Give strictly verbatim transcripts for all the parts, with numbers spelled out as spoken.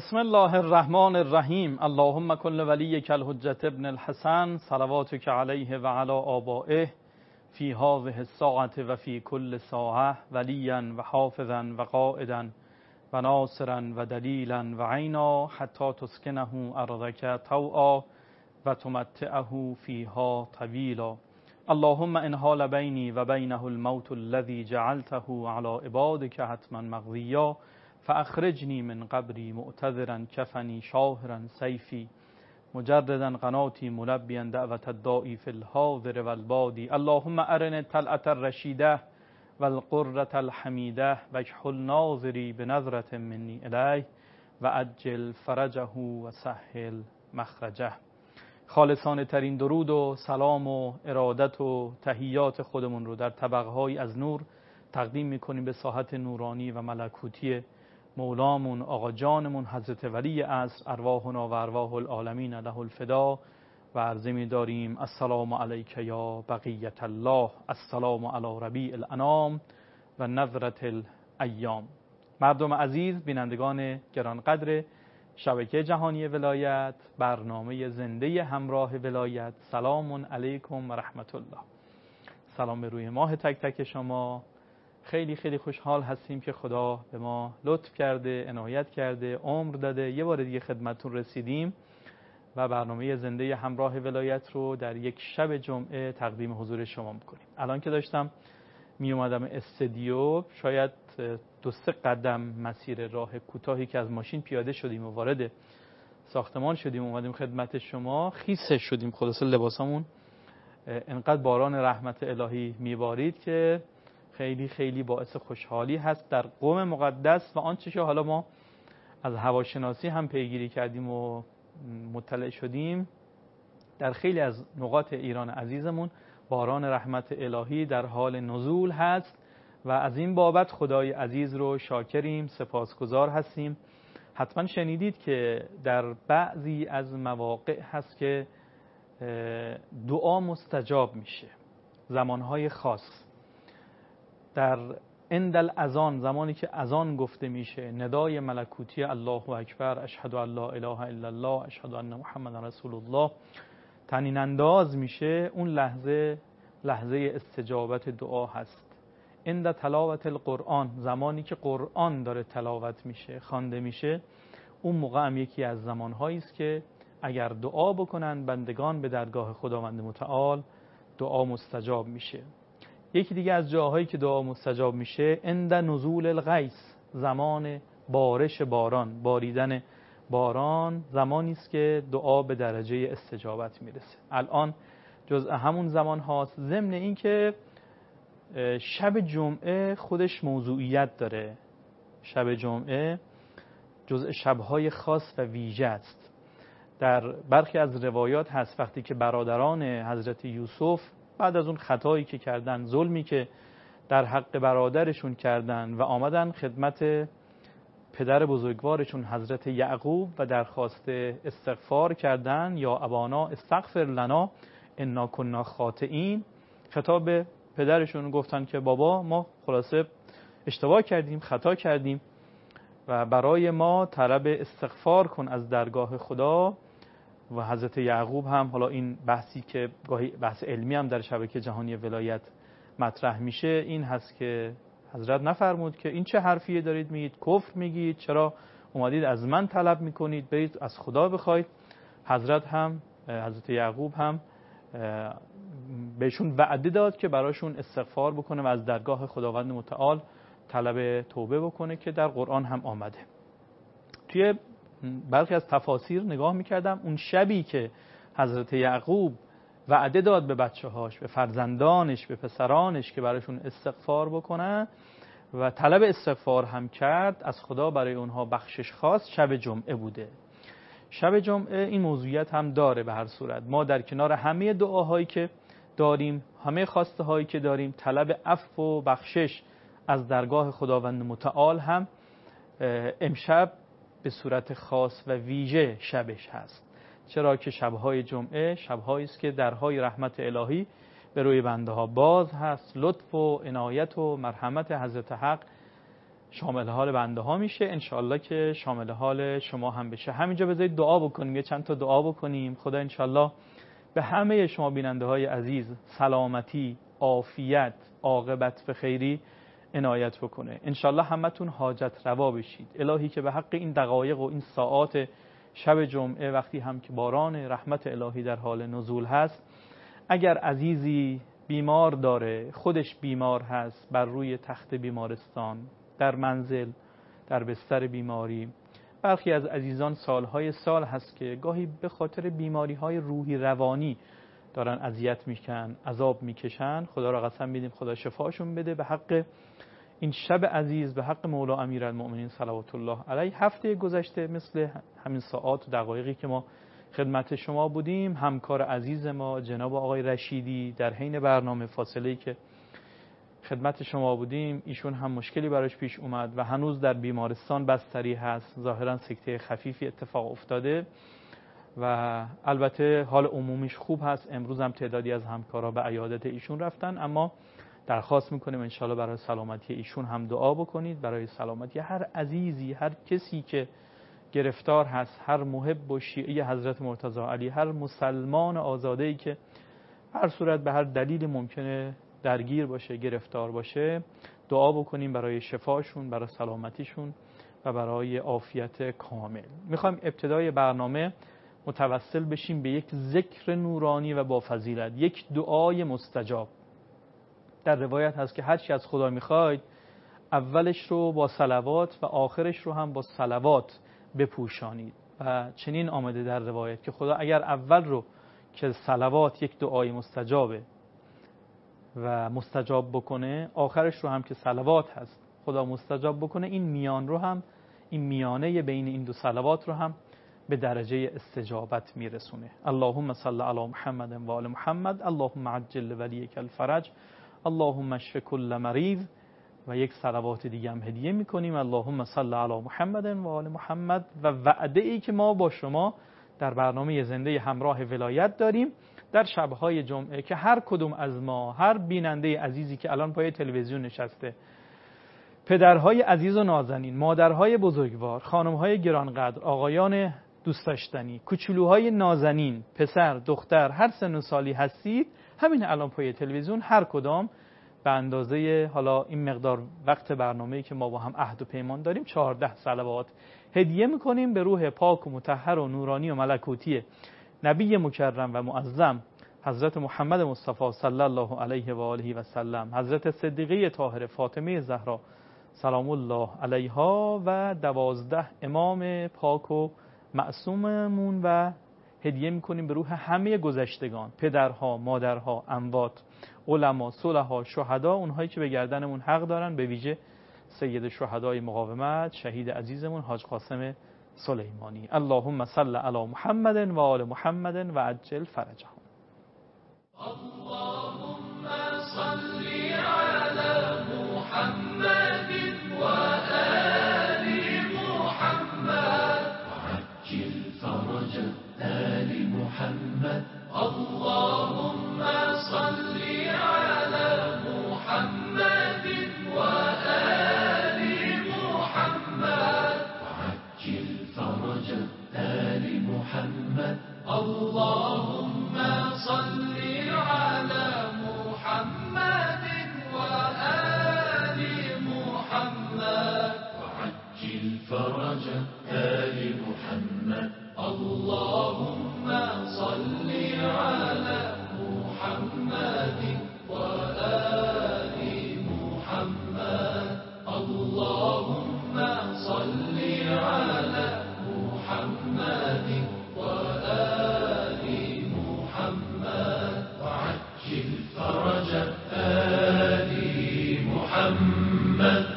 بسم الله الرحمن الرحیم. اللهم کل ولیک الحجة ابن الحسن صلواتک علیه و علی آبائه فی هذه الساعة و فی کل ساعة ولیا و حافظا و قائدا و ناصرا و دلیلا و عینا حتی تسکنه ارضک طوعا و تمتعه فیها طویلا. اللهم ان حال بینی و بینه الموت الذی جعلته علی عبادک حتما مقضیا فاخرجنی من قبری معتذرا کفنی شاهرا سیفی مجردا قناتی ملبیا دعوت الداعی فی الحاضر والبادی. اللهم ارنی الطلعة الرشیده والقرة الحمیده واکحل ناظری بنظرة منی الیه و عجل فرجه و سهل مخرجه. خالصانه ترین درود و سلام و ارادت و تحیات خودمون رو در طبقه‌های از نور تقدیم میکنیم به ساحت نورانی و ملکوتی مولامون آقا جانمون حضرت ولی عصر ارواحنا و ارواح العالمین له الفدا و عرضه می داریم السلام علیک یا بقیت الله، السلام علی ربیع الانام و نظرة الایام. مردم عزیز، بینندگان گرانقدر شبکه جهانی ولایت، برنامه زنده همراه ولایت، سلام علیکم و رحمت الله. سلام به روی ماه تک تک شما. خیلی خیلی خوشحال هستیم که خدا به ما لطف کرده، عنایت کرده، عمر داده، یه بار دیگه خدمتتون رسیدیم و برنامه زنده همراه ولایت رو در یک شب جمعه تقدیم حضور شما میکنیم. الان که داشتم می اومدم استودیو، شاید دو سه قدم مسیر راه کوتاهی که از ماشین پیاده شدیم و وارد ساختمان شدیم، اومدیم خدمت شما، خیس شدیم. خلاص لباسامون انقدر باران رحمت الهی میبارید که خیلی خیلی باعث خوشحالی هست در قم مقدس و آنچه که حالا ما از هواشناسی هم پیگیری کردیم و مطلع شدیم، در خیلی از نقاط ایران عزیزمون باران رحمت الهی در حال نزول هست و از این بابت خدای عزیز رو شاکریم، سپاسگزار هستیم. حتما شنیدید که در بعضی از مواقع هست که دعا مستجاب میشه، زمانهای خاص. در عند الاذان، زمانی که اذان گفته میشه، ندای ملکوتی الله اکبر، اشهد ان لا اله الا الله، اشهد ان محمد رسول الله طنین انداز میشه، اون لحظه لحظه استجابت دعا هست. عند تلاوت القرآن، زمانی که قرآن داره تلاوت میشه، خوانده میشه، اون موقع هم یکی از زمانهایی است که اگر دعا بکنن بندگان به درگاه خداوند متعال دعا مستجاب میشه. یکی دیگه از جاهایی که دعا مستجاب میشه عند نزول الغیث، زمان بارش باران، باریدن باران، زمانی است که دعا به درجه استجابت میرسه. الان جزء همون زمان هاست. ضمن این که شب جمعه خودش موضوعیت داره. شب جمعه جزء شبهای خاص و ویژه است. در برخی از روایات هست وقتی که برادران حضرت یوسف بعد از اون خطایی که کردن، ظلمی که در حق برادرشون کردن و آمدن خدمت پدر بزرگوارشون حضرت یعقوب و درخواست استغفار کردن، یا ابانا استغفر لنا انا کنا خاطئین، خطاب به پدرشون گفتن که بابا ما خلاصه اشتباه کردیم، خطا کردیم و برای ما طلب استغفار کن از درگاه خدا. و حضرت یعقوب هم، حالا این بحثی که گاهی بحث علمی هم در شبکه جهانی ولایت مطرح میشه، این هست که حضرت نفرمود که این چه حرفیه دارید میگید، کفر میگید، چرا اومدید از من طلب میکنید، برید از خدا بخواید. حضرت هم حضرت یعقوب هم بهشون وعده داد که براشون استغفار بکنه و از درگاه خداوند متعال طلب توبه بکنه که در قرآن هم آمده. توی برخی از تفاسیر نگاه میکردم، اون شبی که حضرت یعقوب وعده داد به بچه هاش، به فرزندانش، به پسرانش که براشون استغفار بکنن و طلب استغفار هم کرد از خدا برای اونها بخشش خواست، شب جمعه بوده. شب جمعه این موضوعیت هم داره. به هر صورت ما در کنار همه دعاهایی که داریم، همه خواسته هایی که داریم، طلب عفو و بخشش از درگاه خداوند متعال هم امشب به صورت خاص و ویژه شبش هست. چرا که شبهای جمعه شبهایی است که درهای رحمت الهی به روی بنده ها باز هست. لطف و عنایت و مرحمت حضرت حق شامل حال بنده ها میشه، انشالله که شامل حال شما هم بشه. همینجا بذارید دعا بکنیم، یه چند تا دعا بکنیم. خدا انشالله به همه شما بیننده های عزیز سلامتی، عافیت، عاقبت به خیری عنایت بکنه. انشالله همتون حاجت روا بشید. الهی که به حق این دقایق و این ساعات شب جمعه وقتی هم که باران رحمت الهی در حال نزول هست، اگر عزیزی بیمار داره، خودش بیمار هست، بر روی تخت بیمارستان، در منزل، در بستر بیماری، برخی از عزیزان سالهای سال هست که گاهی به خاطر بیماری‌های روحی روانی دارن اذیت میشن، عذاب میکشن، خدا را قسم میدیم خدا شفاشون بده. به حق این شب عزیز، به حق مولا امیرالمؤمنین صلوات الله علیه، هفته گذشته مثل همین ساعات و دقایقی که ما خدمت شما بودیم، همکار عزیز ما جناب آقای رشیدی در حین برنامه فاصله‌ای که خدمت شما بودیم، ایشون هم مشکلی براش پیش اومد و هنوز در بیمارستان بستری هست. ظاهرا سکته خفیفی اتفاق افتاده و البته حال عمومیش خوب هست. امروز هم تعدادی از همکارا به عیادت ایشون رفتن، اما درخواست میکنیم انشالله برای سلامتی ایشون هم دعا بکنید، برای سلامتی هر عزیزی، هر کسی که گرفتار هست، هر محب و شیعه حضرت مرتضی علی، هر مسلمان آزاده‌ای که هر صورت به هر دلیل ممکنه درگیر باشه، گرفتار باشه، دعا بکنیم برای شفاشون، برای سلامتیشون و برای عافیت کامل. میخوایم ابتدای برنامه متوسل بشیم به یک ذکر نورانی و با فضیلت، یک دعای مستجاب. در روایت هست که هر چی از خدا میخواید اولش رو با صلوات و آخرش رو هم با صلوات بپوشانید. و چنین آمده در روایت که خدا اگر اول رو که صلوات یک دعای مستجابه و مستجاب بکنه، آخرش رو هم که صلوات هست خدا مستجاب بکنه، این میان رو هم، این میانه بین این دو صلوات رو هم به درجه استجابت میرسونه. اللهم صل علی محمد و آل محمد، اللهم عجل ولیک الفرج، اللهم اشف کل مریض. و یک صلوات دیگه هم هدیه میکنیم، اللهم صل علی محمد و آل محمد. و وعده ای که ما با شما در برنامه زنده همراه ولایت داریم در شبهای جمعه که هر کدوم از ما، هر بیننده عزیزی که الان پای تلویزیون نشسته، پدرهای عزیز و نازنین، مادرهای بزرگوار، خانمهای گرانقدر، آقایان دوست داشتنی، کوچولوهای نازنین، پسر، دختر، هر سن و سالی هستید، همین الان پای تلویزیون هر کدام به اندازه حالا این مقدار وقت برنامه‌ای که ما با هم عهد و پیمان داریم چهارده صلوات هدیه میکنیم به روح پاک و مطهر و نورانی و ملکوتی نبی مکرم و معظم حضرت محمد مصطفی صلی الله علیه و آله و سلم، حضرت صدیقه طاهره فاطمه زهرا سلام الله علیها و دوازده امام پاک و معصوممون. و هدیه میکنیم به روح همه گذشتگان، پدرها، مادرها، اموات، علما، صلحا، شهدا، اونهایی که به گردنمون حق دارن، به ویژه سید شهدای مقاومت شهید عزیزمون حاج قاسم سلیمانی. اللهم صل علی محمد و آل محمد و عجل فرجهم. اللهم صل علی محمد و آل محمد وعجل فرج آل محمد. اللهم صل علی محمد و آل محمد وعجل فرج آل محمد. اللهم صل على محمد وآل محمد وعجل فرج آل محمد. اللهم صل على محمد وآل محمد. اللهم صل على محمد وآل محمد وعجل فرج آل محمد.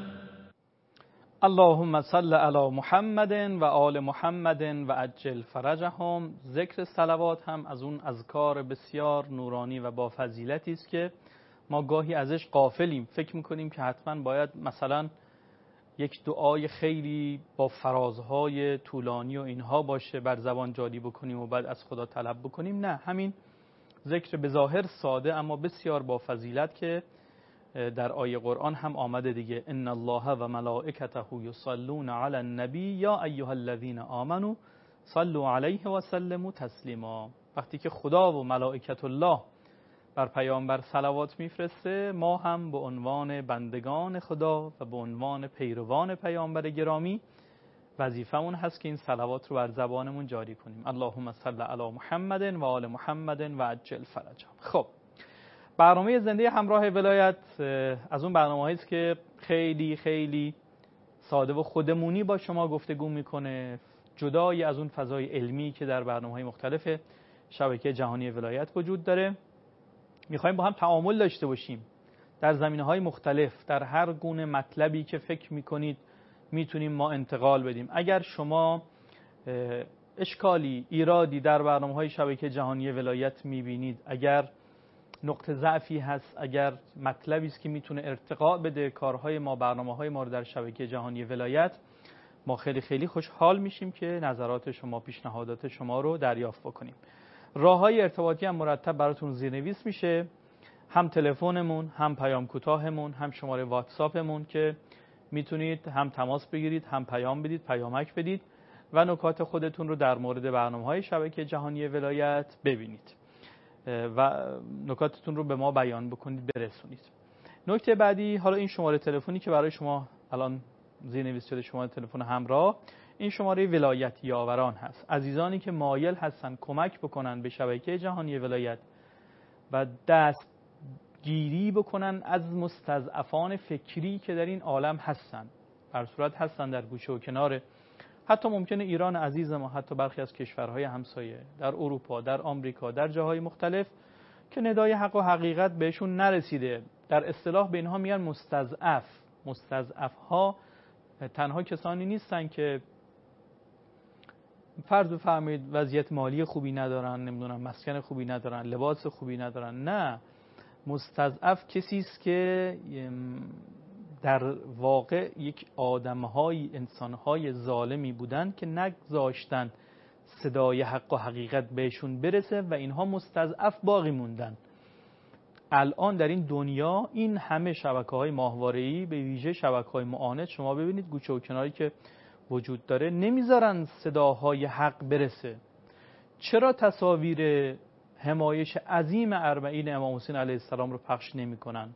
اللهم صل علی محمد و آل محمد و عجل فرجهم. ذکر صلوات هم از اون اذکار بسیار نورانی و با فضیلتی است که ما گاهی ازش غافلیم، فکر میکنیم که حتما باید مثلا یک دعای خیلی با فرازهای طولانی و اینها باشه، بر زبان جاری بکنیم و بعد از خدا طلب بکنیم. نه، همین ذکر به ظاهر ساده اما بسیار با فضیلت که در آیه قرآن هم آمده دیگه، ان الله و ملائکته یصلون علی النبی یا ایها الذین آمنوا صلوا علیه و سلموا تسلیما. وقتی که خدا و ملائکت الله بر پیامبر صلوات میفرسته، ما هم به عنوان بندگان خدا و به عنوان پیروان پیامبر گرامی وظیفمون هست که این صلوات رو بر زبانمون جاری کنیم. اللهم صل علی محمد و آل محمد و عجل فرجهم. خب برنامه زنده همراه ولایت از اون برنامه‌ای است که خیلی خیلی ساده و خودمونی با شما گفتگو میکنه، جدای از اون فضای علمی که در برنامه‌های مختلف شبکه جهانی ولایت وجود داره. میخوایم با هم تعامل داشته باشیم در زمینه‌های مختلف، در هر گونه مطلبی که فکر میکنید میتونیم ما انتقال بدیم. اگر شما اشکالی، ایرادی در برنامه‌های شبکه جهانی ولایت میبینید، اگر نقطه ضعفی هست، اگر مطلبی است که میتونه ارتقا بده کارهای ما، برنامه‌های ما رو در شبکه جهانی ولایت، ما خیلی خیلی خوشحال میشیم که نظرات شما، پیشنهادات شما رو دریافت بکنیم. راه‌های ارتباطی هم مرتب براتون زیرنویس میشه، هم تلفنمون، هم پیام کوتاهمون، هم شماره واتساپمون که میتونید هم تماس بگیرید، هم پیام بدید، پیامک بدید و نکات خودتون رو در مورد برنامه‌های شبکه جهانی ولایت ببینید و نکاتتون رو به ما بیان بکنید، برسونید. نکته بعدی، حالا این شماره تلفنی که برای شما الان زیرنویس شده، شماره تلفن همراه، این شماره ولایت یاوران هست. عزیزانی که مایل هستن کمک بکنن به شبکه جهانی ولایت و دست گیری بکنن از مستضعفان فکری که در این عالم هستن، هر صورت هستن در گوشه و کنار، حتی ممکنه ایران عزیز ما، حتی برخی از کشورهای همسایه در اروپا، در آمریکا، در جاهای مختلف که ندای حق و حقیقت بهشون نرسیده. در اصطلاح به اینها میگن مستضعف. مستضعف ها تنها کسانی نیستن که فرض بفرمایید وضعیت مالی خوبی ندارن، نمیدونم مسکن خوبی ندارن، لباس خوبی ندارن. نه، مستضعف کسی است که در واقع یک آدم‌های، انسان‌های ظالمی بودن که نگذاشتن صدای حق و حقیقت بهشون برسه و اینها مستضعف باقی موندن. الان در این دنیا این همه شبکه‌های ماهواره‌ای، به ویژه شبکه‌های معاند، شما ببینید گوشه و کناری که وجود داره، نمیذارن صداهای حق برسه. چرا تصاویر حمایش عظیم اربعین امام حسین علیه السلام رو پخش نمی‌کنن؟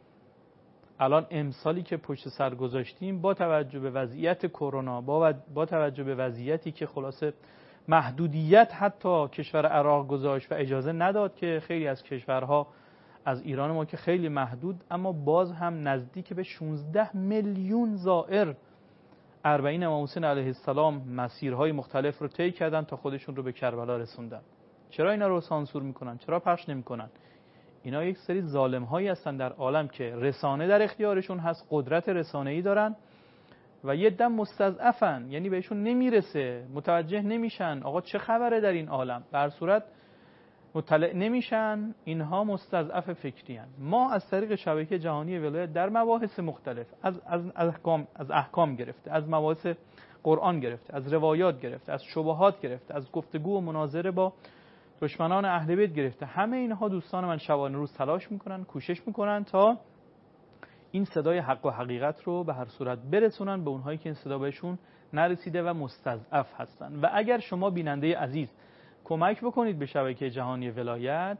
الان امسالی که پشت سر گذاشتیم، با توجه به وضعیت کرونا، با با توجه به وضعیتی که خلاصه محدودیت حتی کشور عراق گذاشت و اجازه نداد که خیلی از کشورها از ایران ما که خیلی محدود، اما باز هم نزدیک به شانزده میلیون زائر اربعین امام حسین علیه السلام مسیرهای مختلف رو طی کردن تا خودشون رو به کربلا رسوندن. چرا اینا رو سانسور میکنن؟ چرا پخش نمیکنن؟ اینا یک سری ظالم هایی هستن در عالم که رسانه در اختیارشون هست، قدرت رسانه‌ای دارن و یه دم مستضعفن، یعنی بهشون نمیرسه، متوجه نمیشن آقا چه خبره در این عالم، به هر صورت مطلع نمیشن. اینها مستضعف فکری هستند. ما از طریق شبکه جهانی ولایت در مباحث مختلف، از از احکام از احکام گرفته، از مباحث قرآن گرفته، از روایات گرفته، از شبهات گرفته، از گفتگو و مناظره با دشمنان اهل بیت گرفته، همه اینها دوستان من شبانه روز تلاش میکنن، کوشش میکنن تا این صدای حق و حقیقت رو به هر صورت برسونن به اونهایی که این صدا بهشون نرسیده و مستضعف هستن. و اگر شما بیننده عزیز کمک بکنید به شبکه جهانی ولایت،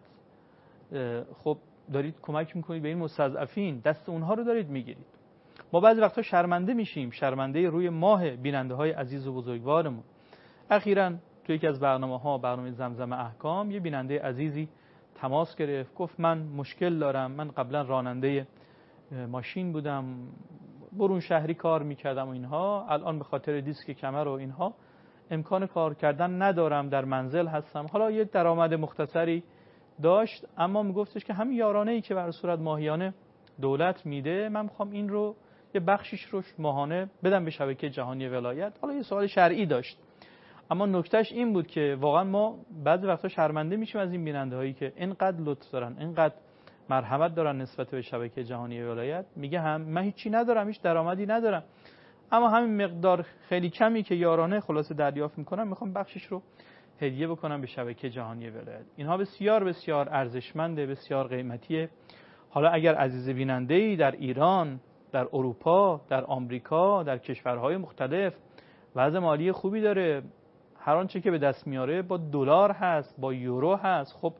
خب دارید کمک میکنید به این مستضعفین، دست اونها رو دارید میگیرید. ما بعضی وقتا شرمنده میشیم، شرمنده روی ماه بیننده های عزیز و بزرگوارمون. اخیراً تو یکی از برنامه‌ها، برنامه زمزم احکام، یه بیننده عزیزی تماس گرفت، گفت من مشکل دارم، من قبلا راننده ماشین بودم، برون شهری کار میکردم و اینها، الان به خاطر دیسک کمر و اینها امکان کار کردن ندارم، در منزل هستم. حالا یه درآمد مختصری داشت، اما میگفتش که همین یارانه‌ای که بر صورت ماهیانه دولت میده، من میخوام این رو یه بخشیش رو ماهانه بدم به شبکه جهانی ولایت. حالا یه سوال شرعی داشت، اما نکتهش این بود که واقعا ما بعضی وقتا شرمنده میشیم از این بیننده هایی که اینقدر لطف دارن، اینقدر مرحمت دارن نسبت به شبکه جهانی ولایت. میگه هم من هیچی ندارم، هیچ درآمدی ندارم، اما همین مقدار خیلی کمی که یارانه خلاصه دریافت میکنم میخوام بخشش رو هدیه بکنم به شبکه جهانی ولایت. اینها بسیار بسیار ارزشمنده، بسیار قیمتیه. حالا اگر عزیز بیننده‌ای در ایران، در اروپا، در آمریکا، در کشورهای مختلف وضع مالی خوبی داره، هر آنچه که به دست میاره با دلار هست، با یورو هست، خب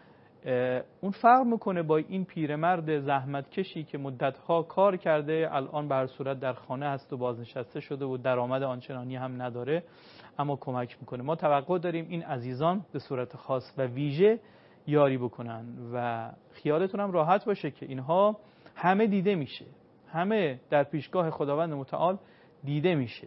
اون فرق میکنه با این پیرمرد زحمت کشی که مدتها کار کرده، الان به هر صورت در خانه هست و بازنشسته شده و درآمد آنچنانی هم نداره، اما کمک میکنه. ما توقع داریم این عزیزان به صورت خاص و ویژه یاری بکنن و خیالتون هم راحت باشه که اینها همه دیده میشه، همه در پیشگاه خداوند متعال دیده میشه.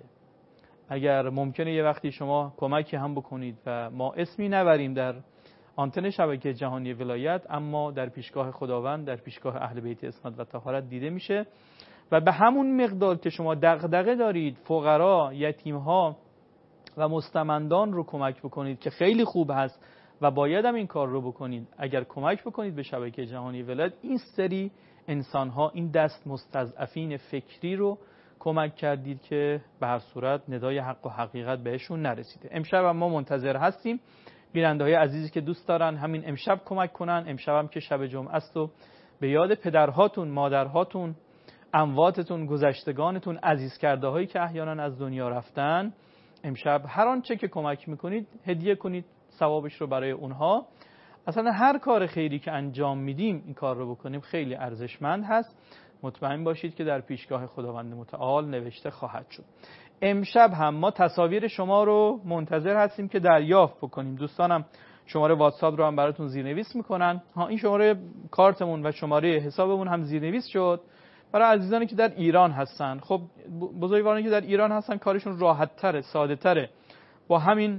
اگر ممکنه یه وقتی شما کمکی هم بکنید و ما اسمی نبریم در آنتن شبکه جهانی ولایت، اما در پیشگاه خداوند، در پیشگاه اهل بیت عصمت و طهارت دیده میشه و به همون مقدار که شما دغدغه دارید فقرا، یتیمها و مستمندان رو کمک بکنید که خیلی خوب هست و باید هم این کار رو بکنید. اگر کمک بکنید به شبکه جهانی ولایت، این سری انسانها، این دست مستضعفین فکری رو کمک کردید که به هر صورت ندای حق و حقیقت بهشون نرسیده. امشب هم ما منتظر هستیم بیننده‌های عزیزی که دوست دارن همین امشب کمک کنن. امشب هم که شب جمعه است و به یاد پدرهاتون، مادرهاتون، امواتتون، گذشتگانتون، عزیز کرده هایی که احیانا از دنیا رفتن، امشب هر آنچه که کمک میکنید هدیه کنید، ثوابش رو برای اونها. اصلا هر کار خیری که انجام میدیم این کار رو بکنیم خیلی ارزشمند هست. مطمئن باشید که در پیشگاه خداوند متعال نوشته خواهد شد. امشب هم ما تصاویر شما رو منتظر هستیم که دریافت بکنیم. دوستانم شماره واتساپ رو هم براتون زیرنویس میکنن. ها، این شماره کارتمون و شماره حسابمون هم زیرنویس شد برای عزیزانی که در ایران هستن. خب بزرگوارانی که در ایران هستن کارشون راحت تره، ساده تره. با همین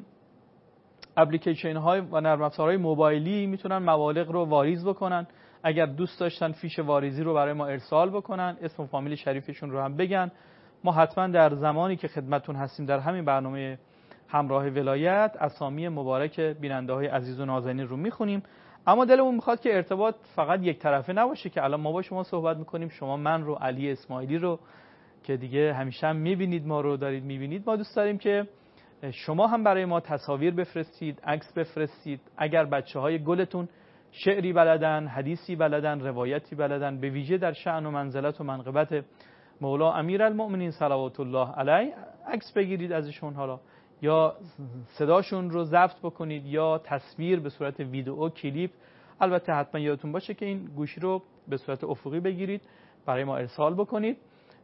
اپلیکیشن های و نرم افزارهای موبایلی میتونن مبالغ رو واریز بکنن. اگر دوست داشتن فیش واریزی رو برای ما ارسال بکنن، اسم و فامیل شریفشون رو هم بگن. ما حتما در زمانی که خدمتتون هستیم در همین برنامه همراه ولایت اسامی مبارک بیننده های عزیز و نازنین رو میخونیم. اما دلمون میخواد که ارتباط فقط یک طرفه نباشه که الان ما با شما صحبت میکنیم، شما من رو، علی اسماعیلی رو که دیگه همیشه هم میبینید، ما رو دارید میبینید. ما دوست داریم که شما هم برای ما تصاویر بفرستید، عکس بفرستید. اگر بچه‌های گلتون شعری بلدن، حدیثی بلدن، روایتی بلدن، به ویژه در شأن و منزلت و منقبت مولا امیرالمؤمنین صلوات الله علیه، عکس بگیرید ازشون، حالا یا صداشون رو ضبط بکنید یا تصویر به صورت ویدئو، کلیپ. البته حتما یادتون باشه که این گوشی رو به صورت افقی بگیرید، برای ما ارسال بکنید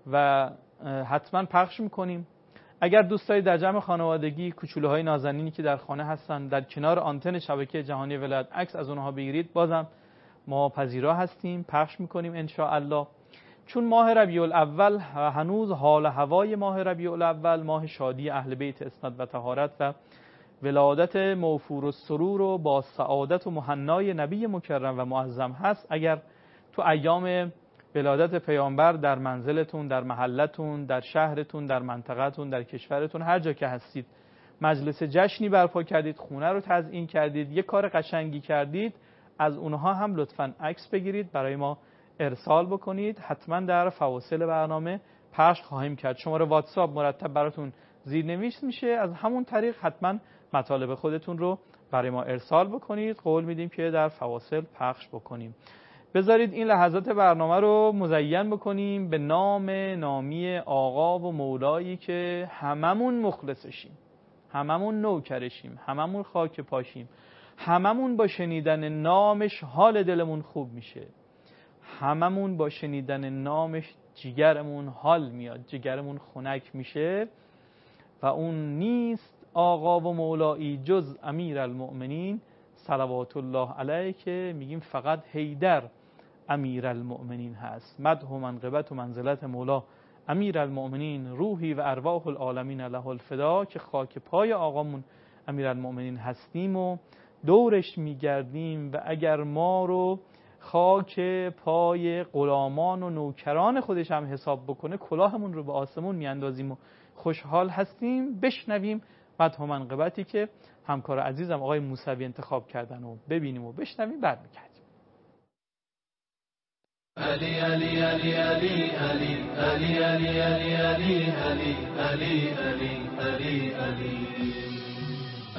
و حتما پخش میکنیم. اگر دوست دارید در جمع خانوادگی کوچولوهای نازنینی که در خانه هستن در کنار آنتن شبکه جهانی ولایت عکس از اونها بگیرید، بازم ما پذیرا هستیم، پخش میکنیم ان شاء الله. چون ماه ربیع الاول هنوز حال هوای ماه ربیع الاول، ماه شادی اهل بیت عصمت و طهارت و ولادت موفور و سرور و با سعادت و مهنای نبی مکرم و معظم هست، اگر تو ایام ولادت پیامبر در منزلتون، در محلتون، در شهرتون، در منطقهتون، در کشورتون، هر جا که هستید مجلس جشنی برپا کردید، خونه رو تزیین کردید، یک کار قشنگی کردید، از اونها هم لطفاً عکس بگیرید، برای ما ارسال بکنید. حتما در فواصل برنامه پخش خواهیم کرد. شماره واتساپ مرتب براتون زیرنویس میشه، از همون طریق حتما مطالب خودتون رو برای ما ارسال بکنید. قول میدیم که در فواصل پخش بکنیم. بذارید این لحظات برنامه رو مزین بکنیم به نام نامی آقا و مولایی که هممون مخلصشیم، هممون نوکرشیم، هممون خاک پاشیم، هممون با شنیدن نامش حال دلمون خوب میشه، هممون با شنیدن نامش جگرمون حال میاد، جگرمون خنک میشه. و اون نیست آقا و مولایی جز امیرالمؤمنین صلوات الله علیه که میگیم فقط حیدر امیرالمؤمنین هست. مدح و منقبت و منزلت مولا امیرالمؤمنین روحی و ارواح العالمین له الفدا، که خاک پای آقامون امیرالمؤمنین هستیم و دورش میگردیم. و اگر ما رو خاک پای غلامان و نوکران خودش هم حساب بکنه، کلاهمون رو به آسمون میاندازیم و خوشحال هستیم. بشنویم مدح و منقبتی که همکار عزیزم آقای موسوی انتخاب کردن و ببینیم و بشنویم، بعد میگردیم. علی علی علی علی علی علی علی علی علی علی علی علی علی علی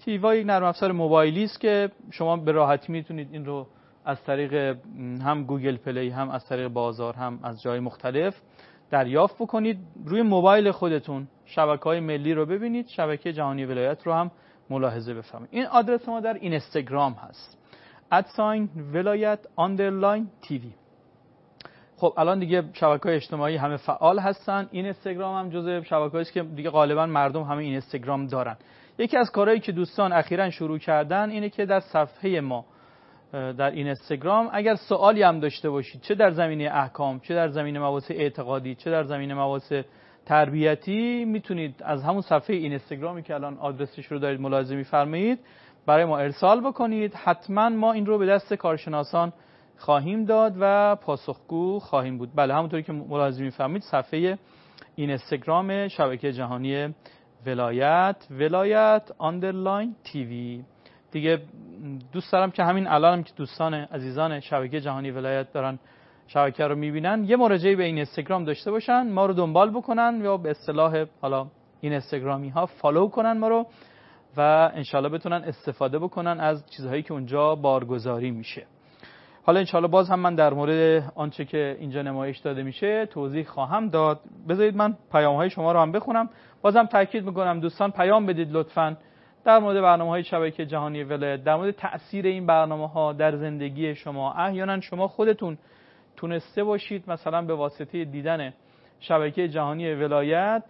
تیوا یک نرم افزار موبایلی است که شما به راحتی میتونید این رو از طریق هم گوگل پلی، هم از طریق بازار، هم از جای مختلف دریافت بکنید. روی موبایل خودتون شبکه‌های ملی رو ببینید، شبکه جهانی ولایت رو هم ملاحظه بفرمایید. این آدرس ما در اینستاگرام هست، ادساین ولایت آندرلاین تیوی. خب الان دیگه شبکه‌های اجتماعی همه فعال هستن. اینستاگرام هم جزو شبکه‌ای است که دیگه غالبا مردم همه اینستاگرام دارن. یکی از کارهایی که دوستان اخیراً شروع کردن اینه که در صفحه ما در اینستاگرام اگر سوالی هم داشته باشید، چه در زمینه احکام، چه در زمینه مباحث اعتقادی، چه در زمینه مباحث تربیتی، میتونید از همون صفحه اینستاگرامی که الان آدرسش رو دارید ملاحظه می‌فرمایید برای ما ارسال بکنید. حتما ما این رو به دست کارشناسان خواهیم داد و پاسخگو خواهیم بود. بله، همونطوری که ملاحظه می‌فرمایید صفحه اینستاگرام شبکه جهانی ولایت ولایت آندرلاین تیوی. دیگه دوست دارم که همین الان هم که دوستان عزیزان شبکه جهانی ولایت دارن شبکه رو میبینن یه مراجعه به این اینستاگرام داشته باشن، ما رو دنبال بکنن یا به اصطلاح حالا این اینستاگرامی ها فالو کنن ما رو و انشالله بتونن استفاده بکنن از چیزهایی که اونجا بارگذاری میشه. حالا انشالله باز هم من در مورد آنچه که اینجا نمایش داده میشه توضیح خواهم داد. بذارید من پیام های شما رو هم بخونم. بازم تاکید میکنم دوستان پیام بدید لطفاً در مورد برنامه‌های شبکه جهانی ولایت، در مورد تأثیر این برنامه‌ها در زندگی شما. احیانا شما خودتون تونسته باشید مثلا به واسطه دیدن شبکه جهانی ولایت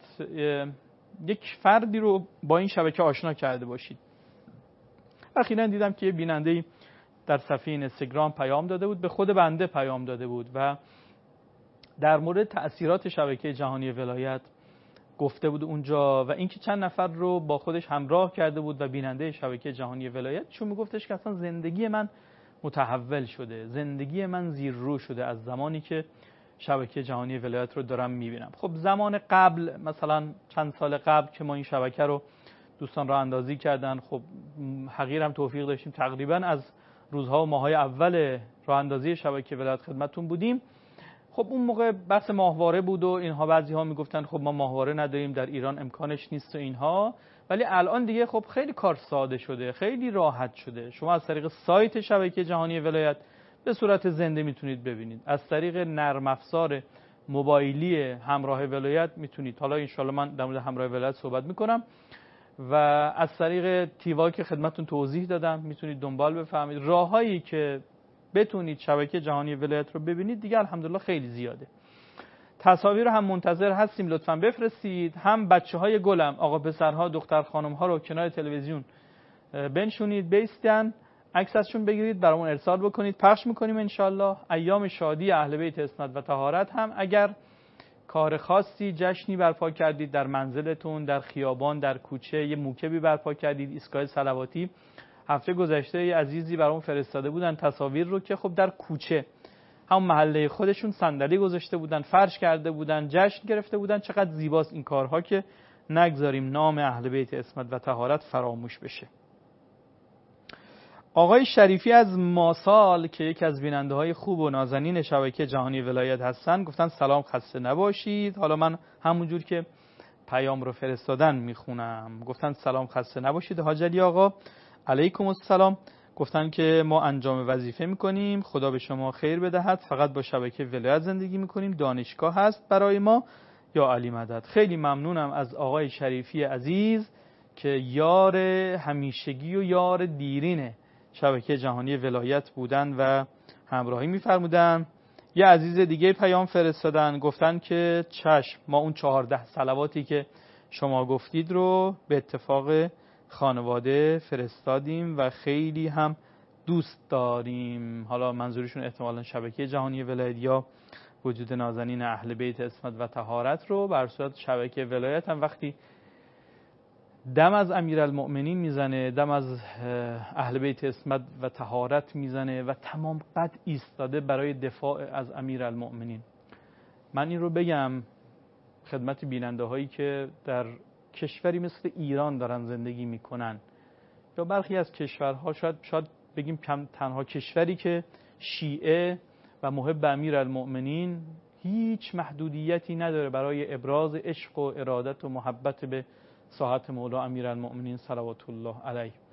یک فردی رو با این شبکه آشنا کرده باشید. اخیراً دیدم که یه بیننده‌ای در صفحه اینستاگرام پیام داده بود، به خود بنده پیام داده بود و در مورد تأثیرات شبکه جهانی ولایت گفته بود اونجا و اینکه چند نفر رو با خودش همراه کرده بود و بیننده شبکه جهانی ولایت، چون میگفتش که اصلا زندگی من متحول شده، زندگی من زیر رو شده از زمانی که شبکه جهانی ولایت رو دارم میبینم. خب زمان قبل، مثلا چند سال قبل که ما این شبکه رو دوستان راه اندازی کردن، خب حقیر هم توفیق داشتیم تقریبا از روزها و ماهای اول راه اندازی شبکه ولایت خدمتتون بودیم. خب اون موقع بحث ماهواره بود و اینها، بعضی ها میگفتن خب ما ماهواره نداریم، در ایران امکانش نیست و اینها، ولی الان دیگه خب خیلی کار ساده شده، خیلی راحت شده. شما از طریق سایت شبکه جهانی ولایت به صورت زنده میتونید ببینید، از طریق نرم افزار موبایلی همراه ولایت میتونید، حالا انشالله من در مورد همراه ولایت صحبت میکنم، و از طریق تیوا که خدمتتون توضیح دادم میتونید دنبال بفهمید. راههایی که بتونید شبکه جهانی ولایت رو ببینید دیگه الحمدلله خیلی زیاده. تصاویر رو هم منتظر هستیم، لطفاً بفرستید. هم بچه‌های گلم، آقا پسرها، دختر خانم‌ها رو کنار تلویزیون بنشونید، بیستن، عکس ازشون بگیرید، برامون ارسال بکنید، پخش می‌کنیم انشالله. ایام شادی اهل بیت عصمت و طهارت هم اگر کار خاصی، جشنی برپا کردید در منزلتون، در خیابان، در کوچه، یه موکبی برپا کردید، ایستگاه صلواتی. هفته گذشته یه عزیزی برام فرستاده بودن تصاویر رو که خب در کوچه هم محله خودشون صندلی گذاشته بودن، فرش کرده بودن، جشن گرفته بودن. چقدر زیباست این کارها که نگذاریم نام اهل بیت عصمت و طهارت فراموش بشه. آقای شریفی از ماسال که یکی از بیننده های خوب و نازنین شبکه جهانی ولایت هستن گفتن سلام، خسته نباشید. حالا من همونجور که پیام رو فرستادن میخونم. گفتن سلام، خسته نباشید حاج علی آقا. علیکم السلام. گفتن که ما انجام وظیفه میکنیم، خدا به شما خیر بدهد، فقط با شبکه ولایت زندگی میکنیم، دانشگاه هست برای ما، یا علی مدد. خیلی ممنونم از آقای شریفی عزیز که یار همیشگی و یار دیرین شبکه جهانی ولایت بودن و همراهی میفرمودن. یه عزیز دیگه پیام فرستادن، گفتن که چشم، ما اون چهارده صلواتی که شما گفتید رو به اتفاق خانواده فرستادیم و خیلی هم دوست داریم. حالا منظورشون احتمالاً شبکه جهانی ولایت یا وجود نازنین اهل بیت عصمت و طهارت رو. بر صورت شبکه ولایت هم وقتی دم از امیرالمؤمنین میزنه، دم از اهل بیت عصمت و طهارت میزنه و تمام قد ایستاده برای دفاع از امیرالمؤمنین. من این رو بگم خدمت بیننده هایی که در کشوری مثل ایران دارن زندگی میکنن یا برخی از کشورها، شاید شاید بگیم کم تنها کشوری که شیعه و محب امیرالمؤمنین هیچ محدودیتی نداره برای ابراز عشق و ارادت و محبت به ساحت مولا امیرالمؤمنین صلوات الله علیه.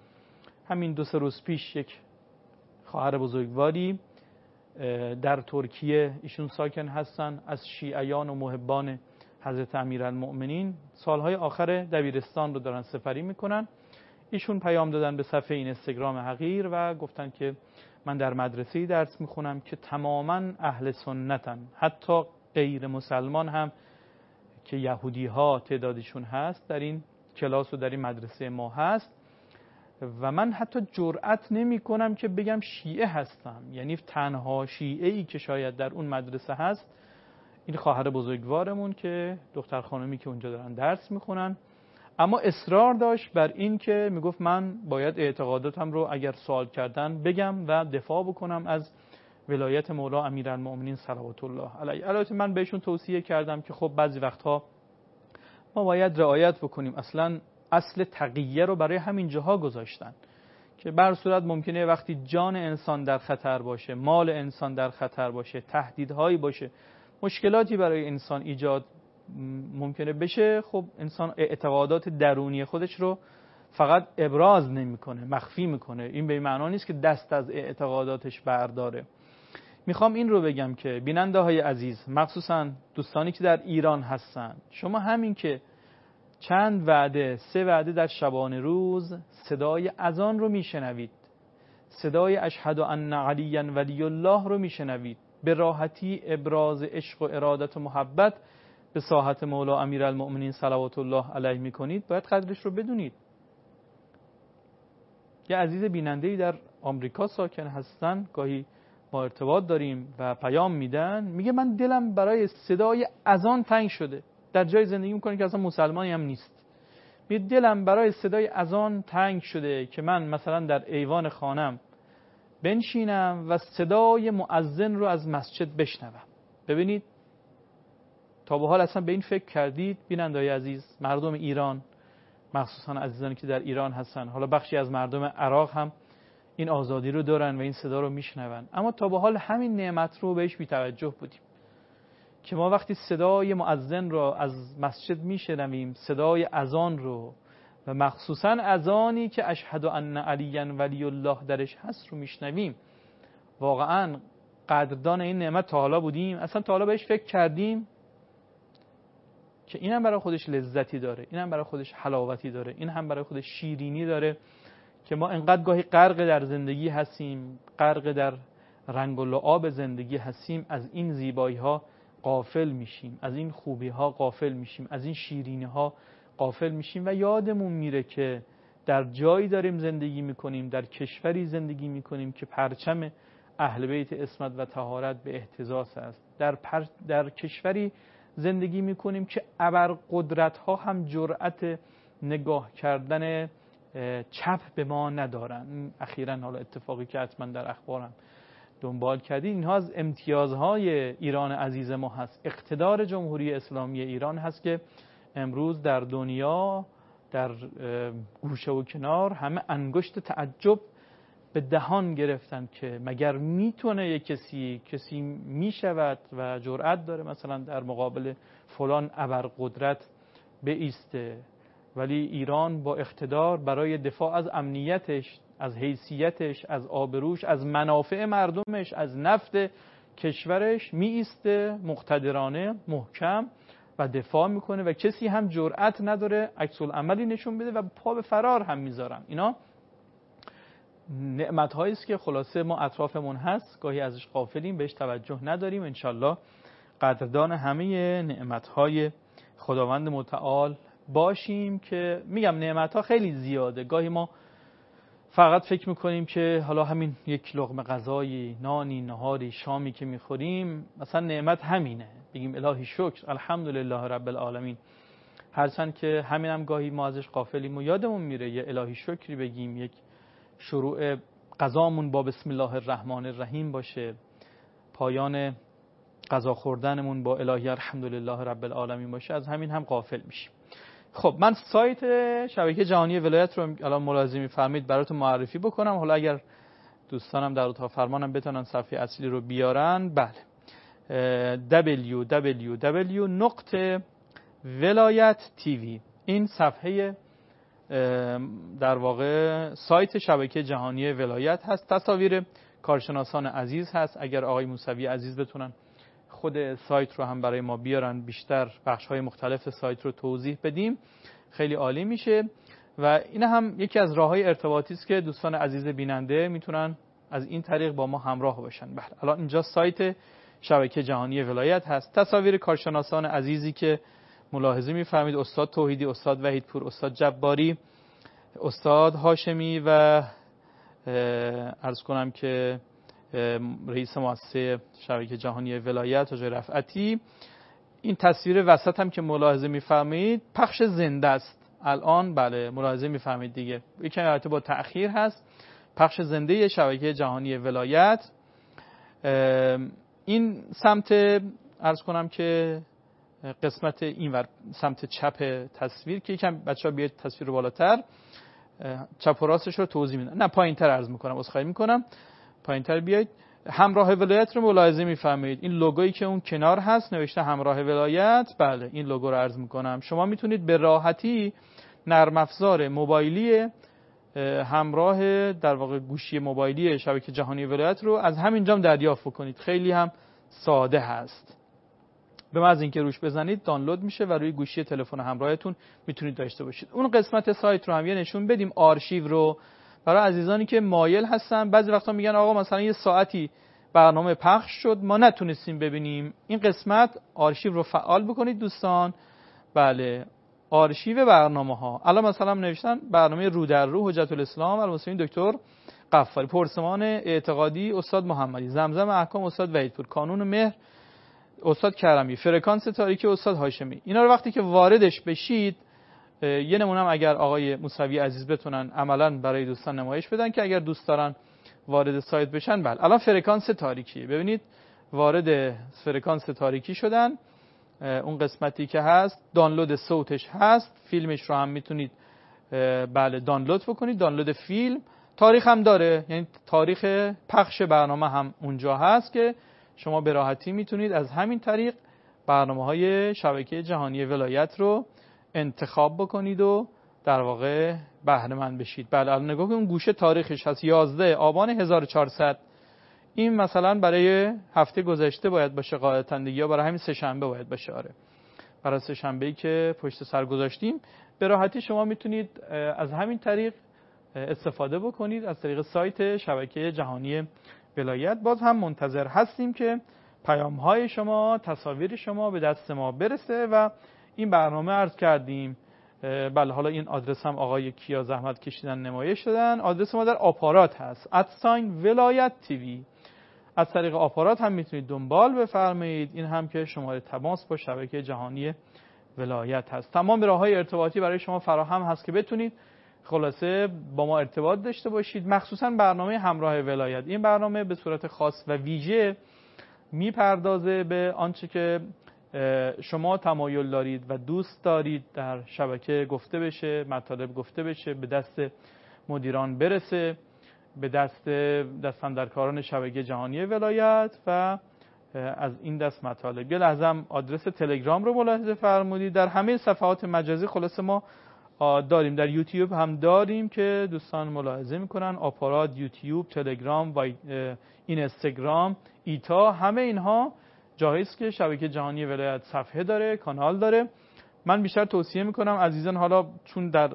همین دو سه روز پیش یک خواهر بزرگواری در ترکیه، ایشون ساکن هستن، از شیعیان و محبان حضرت امیرالمؤمنین، سالهای آخر دبیرستان رو دارن سپری میکنن. ایشون پیام دادن به صفحه اینستاگرام حقیر و گفتن که من در مدرسه‌ای درس میخونم که تماما اهل سنتن، حتی غیر مسلمان هم که یهودی ها تعدادشون هست در این کلاس و در این مدرسه ما هست و من حتی جرئت نمی کنم که بگم شیعه هستم، یعنی تنها شیعه‌ای که شاید در اون مدرسه هست این خواهر بزرگوارمون که دختر خانمی که اونجا دارن درس میخونن. اما اصرار داشت بر این که میگفت من باید اعتقاداتم رو اگر سوال کردن بگم و دفاع بکنم از ولایت مولا امیرالمؤمنین صلوات الله علیه. البته من بهشون توصیه کردم که خب بعضی وقتها ما باید رعایت بکنیم، اصلا اصل تقیه رو برای همین جاها گذاشتن که بر صورت ممکنه وقتی جان انسان در خطر باشه، مال انسان در خطر باشه، تهدیدهایی باشه، مشکلاتی برای انسان ایجاد ممکنه بشه، خب انسان اعتقادات درونی خودش رو فقط ابراز نمیکنه، مخفی میکنه. این به معنی نیست که دست از اعتقاداتش برداره. میخوام این رو بگم که بیننده های عزیز، مخصوصا دوستانی که در ایران هستن، شما همین که چند وعده، سه وعده در شبانه روز صدای اذان رو میشنوید، صدای اشهد ان علی ولی الله رو میشنوید، به راحتی ابراز عشق و ارادت و محبت به ساحت مولا امیرالمؤمنین صلوات الله علیه میکنید، باید قدرش رو بدونید. یه عزیز بیننده‌ای در آمریکا ساکن هستن، گاهی ما ارتباط داریم و پیام میدن، میگه من دلم برای صدای اذان تنگ شده، در جای زندگی میکنه که اصلا مسلمانی هم نیست، میگه دلم برای صدای اذان تنگ شده که من مثلا در ایوان خانم بنشینم و صدای مؤذن رو از مسجد بشنوم. ببینید تا به حال اصلا به این فکر کردید بیننده‌های عزیز، مردم ایران، مخصوصا عزیزانی که در ایران هستن، حالا بخشی از مردم عراق هم این آزادی رو دارن و این صدا رو میشنون، اما تا به حال همین نعمت رو بهش بی‌توجه بودیم که ما وقتی صدای مؤذن رو از مسجد میشنویم، صدای اذان رو و مخصوصا اذانی که اشهد ان علی ولی الله درش هست رو میشنویم، واقعا قدردان این نعمت تا حالا بودیم؟ اصلا تا حالا بهش فکر کردیم که این هم برای خودش لذتی داره، این هم برای خودش حلاوتی داره، این هم برای خودش شیرینی داره که ما انقدر گاهی غرق در زندگی هستیم، غرق در رنگ و لعاب زندگی هستیم، از این زیبایی ها غافل میشیم، از این خوبی ها غافل میشیم، از این شیرینی ها غافل میشیم و یادمون میره که در جایی داریم زندگی میکنیم، در کشوری زندگی میکنیم که پرچم اهل بیت عصمت و طهارت به اهتزاز است، در, پر... در کشوری زندگی میکنیم که ابرقدرت ها هم جرأت نگاه کردن چپ به ما ندارن. اخیراً حالا اتفاقی که حتما در اخبارم دنبال کردید، اینها از امتیازهای ایران عزیز ما هست. اقتدار جمهوری اسلامی ایران هست که امروز در دنیا در گوشه و کنار همه انگشت تعجب به دهان گرفتن که مگر میتونه یک کسی کسی میشود و جرأت داره مثلا در مقابل فلان ابرقدرت بایسته، ولی ایران با اقتدار برای دفاع از امنیتش، از حیثیتش، از آبروش، از منافع مردمش، از نفت کشورش می ایسته، مقتدرانه، محکم و دفاع میکنه و کسی هم جرأت نداره عکس العملی نشون بده و پا به فرار هم میذارن. اینا نعمت هایی است که خلاصه ما اطرافمون هست، گاهی ازش غافلیم، بهش توجه نداریم. انشالله قدردان همه نعمت های خداوند متعال باشیم که میگم نعمت ها خیلی زیاده. گاهی ما فقط فکر میکنیم که حالا همین یک لقمه غذایی، نانی، نهاری، شامی که میخوریم مثلا نعمت همینه، بگیم الهی شکر الحمدلله رب العالمین. هرچند که همین هم گاهی ما ازش غافلیم و یادمون میره یه الهی شکری بگیم، یک شروع غذامون با بسم الله الرحمن الرحیم باشه، پایان غذا خوردنمون با الهی الحمدلله رب العالمین باشه، از همین هم غافل میشیم. خب من سایت شبکه جهانی ولایت رو الان ملاحظه می‌فرمایید براتون معرفی بکنم، حالا اگر دوستانم در اتاق فرمانم بتونن صفحه اصلی رو بیارن. بله، دبلیو دبلیو دبلیو نقطه ولایت تی وی این صفحه در واقع سایت شبکه جهانی ولایت هست. تصاویر کارشناسان عزیز هست. اگر آقای موسوی عزیز بتونن خود سایت رو هم برای ما بیارن، بیشتر بخش‌های مختلف سایت رو توضیح بدیم، خیلی عالی میشه. و این هم یکی از راه‌های ارتباطی است که دوستان عزیز بیننده میتونن از این طریق با ما همراه باشن. بله، الان اینجا سایت شبکه جهانی ولایت هست. تصاویر کارشناسان عزیزی که ملاحظه می‌فرمایید، استاد توحیدی، استاد وحیدپور، استاد جباری، استاد هاشمی و عرض کنم که رئیس مؤسسه شبکه جهانی ولایت حاج رفعتی. این تصویر وسط هم که ملاحظه می‌فرمایید پخش زنده است الان. بله ملاحظه می‌فرمایید دیگه، یکم البته با تأخیر هست. پخش زنده شبکه جهانی ولایت. این سمت عرض کنم که قسمت اینور سمت چپ تصویر که یکم بچه‌ها بیاید تصویر رو بالاتر، چپ و راستش رو توضیح میدم. نه پایین‌تر عرض می‌کنم، عذرخواهی می‌کنم، پایین‌تر بیاید. همراه ولایت رو ملاحظه می‌فرمایید. این لوگویی که اون کنار هست نوشته همراه ولایت. بله این لوگو رو عرض می‌کنم. شما میتونید به راحتی نرم افزار موبایلی همراه در واقع گوشی موبایلی شبکه جهانی ولایت رو از همینجا دریافت کنید. خیلی هم ساده هست. به محض اینکه روش بزنید دانلود میشه و روی گوشی تلفن همراهتون میتونید داشته باشید. اون قسمت سایت رو هم یه نشون بدیم، آرشیو رو، برای عزیزانی که مایل هستن. بعضی وقتا میگن آقا مثلا یه ساعتی برنامه پخش شد ما نتونستیم ببینیم. این قسمت آرشیو رو فعال بکنید دوستان. بله آرشیو برنامه‌ها. الان مثلا نوشتن برنامه رو در رو حجت الاسلام المسلمین دکتر قفاری، پرسمان اعتقادی استاد محمدی، زمزم احکام استاد وحیدپور، کانون مهر استاد کرمی، فرکانس تاریکی استاد هاشمی. اینا رو وقتی که واردش بشید، یه نمونه هم اگر آقای موسوی عزیز بتونن عملاً برای دوستان نمایش بدن که اگر دوست دارن وارد سایت بشن. بله الان فرکانس تاریکی ببینید، وارد فرکانس تاریکی شدن. اون قسمتی که هست دانلود صوتش هست، فیلمش رو هم میتونید بله دانلود بکنید، دانلود فیلم. تاریخ هم داره، یعنی تاریخ پخش برنامه هم اونجا هست که شما به راحتی میتونید از همین طریق برنامه‌های شبکه جهانی ولایت رو انتخاب بکنید و در واقع بهره مند بشید. بله الان نگاه کنید، اون گوشه تاریخش هست یازده آبان هزار و چهارصد. این مثلا برای هفته گذشته باید باشه قاعدتاً دیگه، یا برای همین سه شنبه باید باشه. آره برای سه شنبه‌ای که پشت سر گذاشتیم. به راحتی شما میتونید از همین طریق استفاده بکنید، از طریق سایت شبکه جهانی ولایت. باز هم منتظر هستیم که پیام‌های شما، تصاویر شما به دست ما برسه و این برنامه عرض کردیم. بله حالا این آدرس هم آقای کیا زحمت کشیدن نمایش دادن. آدرس ما در آپارات هست ادساین ولایت تیوی. از طریق آپارات هم میتونید دنبال بفرمایید. این هم که شماره تماس با شبکه جهانی ولایت هست. تمام راه‌های ارتباطی برای شما فراهم هست که بتونید خلاصه با ما ارتباط داشته باشید. مخصوصا برنامه همراه ولایت، این برنامه به صورت خاص و ویژه میپردازه به آنچه که شما تمایل دارید و دوست دارید در شبکه گفته بشه، مطالب گفته بشه، به دست مدیران برسه، به دست دستاندرکاران شبکه جهانی ولایت و از این دست مطالب. یه لحظه هم آدرس تلگرام رو ملاحظه فرمودید. در همه صفحات مجازی خلاصه ما داریم، در یوتیوب هم داریم که دوستان ملاحظه میکنن، آپارات، یوتیوب، تلگرام و اینستاگرام، ایتا، همه اینها جاهایی است که شبکه جهانی ولایت صفحه داره، کانال داره. من بیشتر توصیه میکنم عزیزان، حالا چون در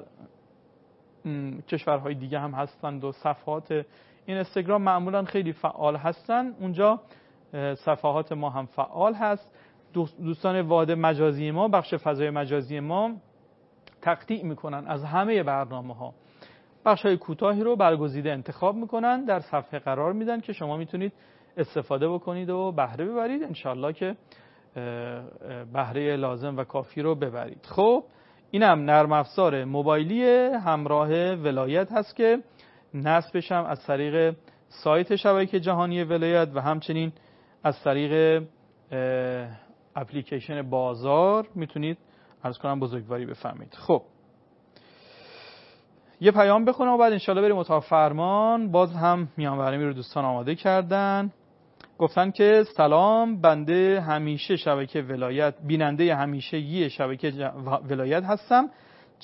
کشورهای دیگه هم هستند و صفحات اینستاگرام معمولا خیلی فعال هستن، اونجا صفحات ما هم فعال هست. دوستان واحد مجازی ما، بخش فضای مجازی ما تقطیع میکنن از همه برنامه ها، بخش های کوتاهی رو برگزیده انتخاب میکنن، در صفحه قرار میدن که شما میتونید استفاده بکنید و بهره ببرید. انشالله که بهره لازم و کافی رو ببرید. خب اینم نرم افزار موبایلی همراه ولایت هست که نصبش هم از طریق سایت شبکه جهانی ولایت و همچنین از طریق اپلیکیشن بازار میتونید عرض کنم بزرگواری بفهمید. خب یه پیام بخونم و بعد انشالله بریم اتاق فرمان. باز هم میان برنامه رو دوستان آماده کردن، گفتن که سلام، بنده همیشه شبکه ولایت بیننده همیشگی شبکه ولایت هستم.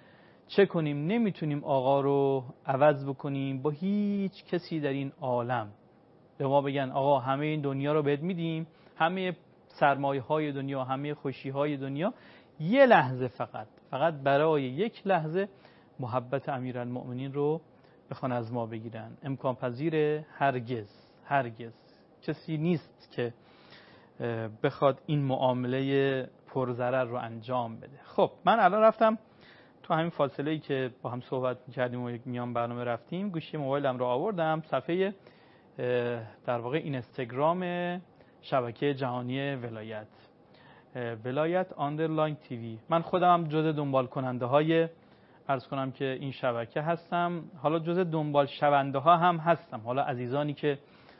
چه کنیم؟ نمیتونیم آقا رو عوض بکنیم با هیچ کسی در این عالم. به ما بگن آقا همه این دنیا رو بهت میدیم، همه سرمایه های دنیا، همه خوشی های دنیا، یه لحظه فقط فقط برای یک لحظه محبت امیرالمؤمنین رو بخوان از ما بگیرن. امکان پذیره؟ هرگز هرگز کسی نیست که بخواد این معامله پرضرر رو انجام بده. خب من الان رفتم تو همین فاصله‌ای که با هم صحبت می‌کردیم و یک میان برنامه رفتیم، گوشی موبایلم رو آوردم صفحه در واقع اینستاگرام شبکه جهانی ولایت ولایت آندرلاین تیوی. من خودم هم جزء دنبال کننده های عرض کنم که این شبکه هستم، حالا جزء دنبال شونده ها هم هستم. حالا عزیزانی که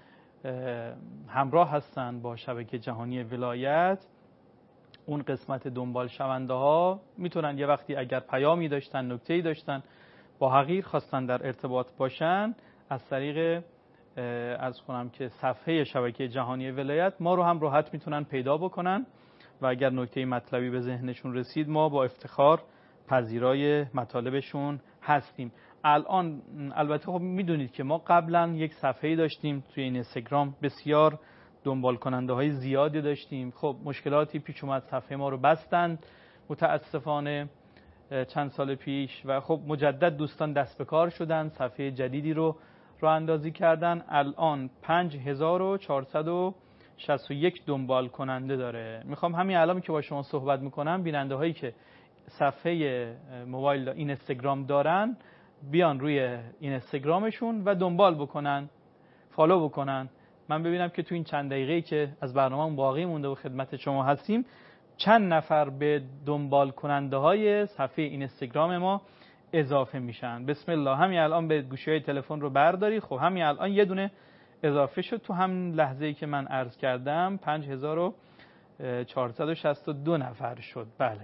همراه هستن با شبکه جهانی ولایت، اون قسمت دنبال شونده ها میتونن یه وقتی اگر پیامی داشتن، نکته‌ای داشتن، با حقیر خواستن در ارتباط باشن، از طریق عرض کنم که صفحه شبکه جهانی ولایت ما رو هم راحت میتونن پیدا بکنن و اگر نکته مطلبی به ذهنشون رسید ما با افتخار پذیرای مطالبشون هستیم. الان البته خب میدونید که ما قبلا یک صفحه‌ای داشتیم توی این اینستاگرام، بسیار دنبال کننده های زیادی داشتیم. خب مشکلاتی پیش اومد، صفحه ما رو بستند متاسفانه چند سال پیش و خب مجدد دوستان دست به کار شدن، صفحه جدیدی رو راه اندازی کردن. الان پنج هزار و چهارصد و شصت و یک دنبال کننده داره. میخوام همین الان که با شما صحبت میکنم بیننده هایی که صفحه موبایل اینستاگرام دارن بیان روی اینستاگرامشون و دنبال بکنن، فالو بکنن. من ببینم که تو این چند دقیقه‌ای که از برنامه باقی مونده و خدمت شما هستیم چند نفر به دنبال کننده های صفحه اینستاگرام ما اضافه میشن. بسم الله. همین الان به گوشی های تلفن رو برداری. خب همین الان یه دونه اضافه شد تو هم لحظه‌ای که من عرض کردم پنج هزار و چهارصد و شصت و دو نفر شد. بله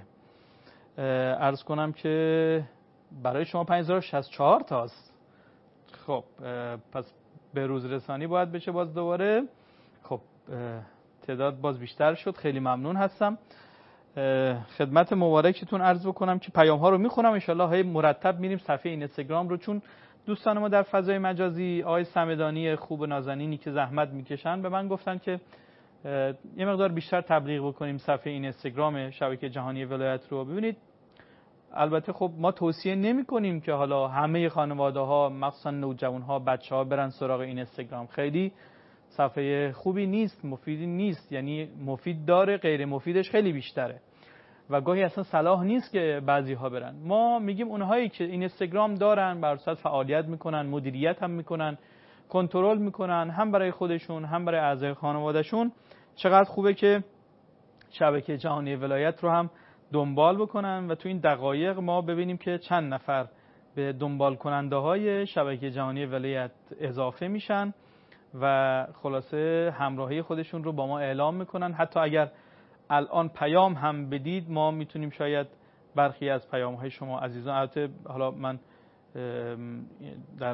عرض کنم که برای شما پنج هزار و شصت و چهار تاست. خب پس به روز رسانی باید بشه باز دوباره. خب تعداد باز بیشتر شد، خیلی ممنون هستم. خدمت مبارکتون عرض بکنم که پیام ها رو میخونم ان شاءالله های مرتب میریم صفحه اینستاگرام رو، چون دوستان ما در فضای مجازی آقای سمدانی خوب و نازنینی که زحمت میکشن به من گفتن که یه مقدار بیشتر تبلیغ بکنیم صفحه اینستاگرام شبکه جهانی ولایت رو. ببینید البته خب ما توصیه نمی کنیم که حالا همه خانواده ها مخصوصا نوجوان ها بچه ها برن سراغ اینستاگرام، خیلی صفحه خوبی نیست، مفیدی نیست، یعنی مفید داره غیر مفیدش خیلی بیشتره و گاهی اصلا صلاح نیست که بعضی ها برن. ما میگیم اونهایی که اینستاگرام دارن بر اساس فعالیت میکنن، مدیریت هم میکنن، کنترل میکنن، هم برای خودشون هم برای اعضای خانوادهشون، چقدر خوبه که شبکه جهانی ولایت رو هم دنبال بکنن و تو این دقایق ما ببینیم که چند نفر به دنبال کننده های شبکه جهانی ولایت اضافه میشن و خلاصه همراهی خودشون رو با ما اعلام میکنن. حتی اگر الان پیام هم بدید ما میتونیم شاید برخی از پیام های شما عزیزان، البته حالا من در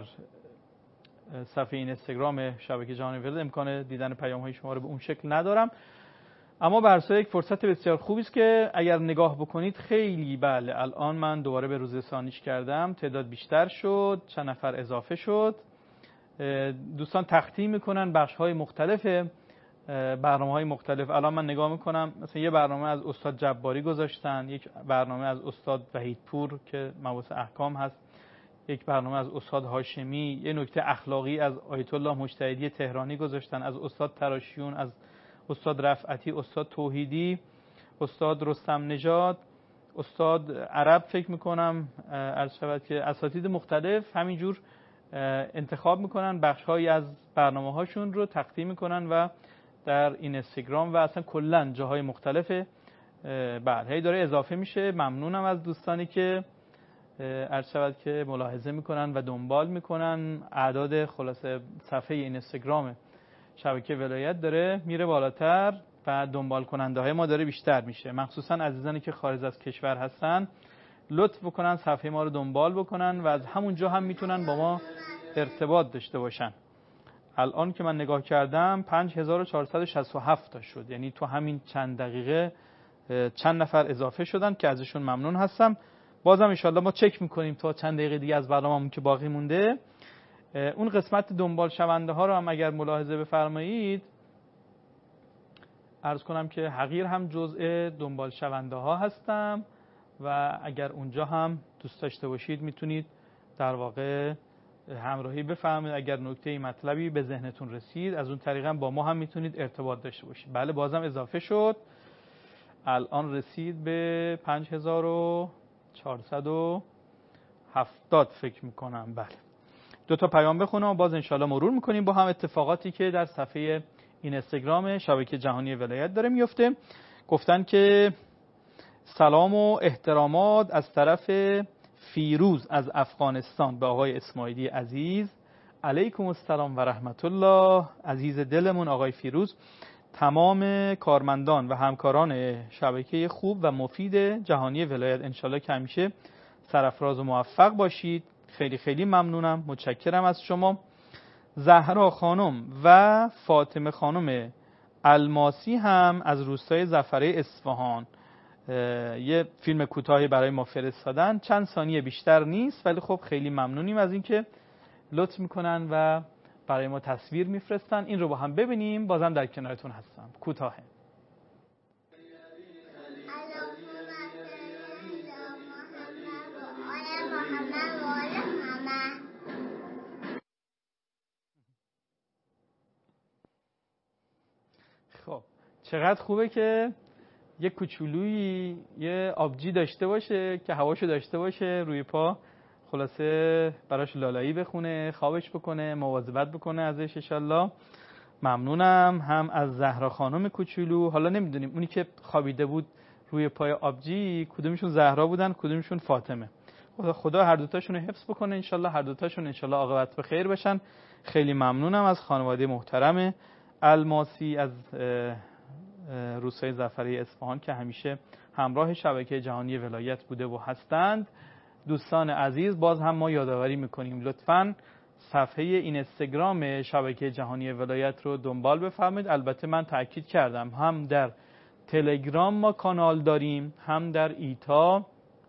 صفحه اینستاگرام شبکه جهانی ولایت امکان دیدن پیام های شما رو به اون شکل ندارم، اما برسا یک فرصت بسیار خوبی است که اگر نگاه بکنید خیلی بله الان من دوباره به روز رسانیش کردم، تعداد بیشتر شد، چند نفر اضافه شد. دوستان تقدیم میکنن بخش های مختلف، برنامه های مختلف. الان من نگاه میکنم مثلا یه برنامه از استاد جباری گذاشتن، یک برنامه از استاد وحیدپور که مباحث احکام هست، یک برنامه از استاد هاشمی، یه نکته اخلاقی از آیت الله مجتهدی تهرانی گذاشتن، از استاد تراشیون، از استاد رفعتی، استاد توحیدی، استاد رستم نژاد، استاد عرب فکر میکنم عرض شود که اساتید مختلف همینجور انتخاب میکنن بخش‌هایی از برنامه‌هاشون رو تقدیم میکنن و در اینستاگرام و اصلا کلا جاهای مختلف بعد هی داره اضافه میشه. ممنونم از دوستانی که عرض شود که ملاحظه میکنن و دنبال میکنن. اعداد خلاصه صفحه اینستاگرام شبکه ولایت داره میره بالاتر و دنبال کننده های ما داره بیشتر میشه، مخصوصا عزیزانی که خارج از کشور هستن لطف بکنن صفحه ما رو دنبال بکنن و از همونجا هم میتونن با ما ارتباط داشته باشن. الان که من نگاه کردم پنج هزار و چهارصد و شصت و هفت تا شد، یعنی تو همین چند دقیقه چند نفر اضافه شدن که ازشون ممنون هستم. بازم انشالله ما چک میکنیم تا چند دقیقه دیگه از برنامه‌مون که باقی مونده. اون قسمت دنبال شونده ها رو هم اگر ملاحظه بفرمایید، عرض کنم که حقیر هم جزء دنبال شونده ها هستم و اگر اونجا هم دوست داشته باشید میتونید در واقع همراهی بفرمایید. اگر نکته مطلبی به ذهنتون رسید از اون طریقا با ما هم میتونید ارتباط داشته باشید. بله بازم اضافه شد، الان رسید به پنج هزار و چهارصد و هفتاد فکر میکنم. بله دو تا پیام بخونم و باز انشالله مرور میکنیم با هم اتفاقاتی که در صفحه اینستاگرام شبکه جهانی ولایت داره میفته. گفتن که سلام و احترامات از طرف فیروز از افغانستان به آقای اسماعیلی عزیز. علیکم السلام و رحمت الله. عزیز دلمون آقای فیروز، تمام کارمندان و همکاران شبکه خوب و مفید جهانی ولایت انشالله که همیشه سرفراز و موفق باشید. خیلی خیلی ممنونم، متشکرم از شما. زهرا خانم و فاطمه خانم الماسی هم از روستای زفره اصفهان یه فیلم کوتاهی برای ما فرستادن، چند ثانیه بیشتر نیست ولی خب خیلی ممنونیم از اینکه لطف میکنن و برای ما تصویر میفرستن. این رو با هم ببینیم، بازم در کنارتون هستم. کوتاهه. خب چقدر خوبه که یه کوچولویی یه آبجی داشته باشه که هواشو داشته باشه روی پا، خلاصه براش لالایی بخونه، خوابش بکنه، مواظبت بکنه ازش انشالله. ممنونم هم از زهرا خانم کوچولو. حالا نمیدونیم اونی که خوابیده بود روی پای آبجی کدومشون زهرا بودن کدومشون فاطمه. خدا هر دوتاشون رو حفظ بکنه انشالله، هر دوتاشون انشالله عاقبت به خیر بشن. خیلی ممنونم از خانواده محترم الماسی از روستای زفره اصفهان که همیشه همراه شبکه جهانی ولایت بوده و هستند. دوستان عزیز باز هم ما یادآوری میکنیم لطفاً صفحه اینستاگرام شبکه جهانی ولایت رو دنبال بفرمایید. البته من تاکید کردم هم در تلگرام ما کانال داریم، هم در ایتا،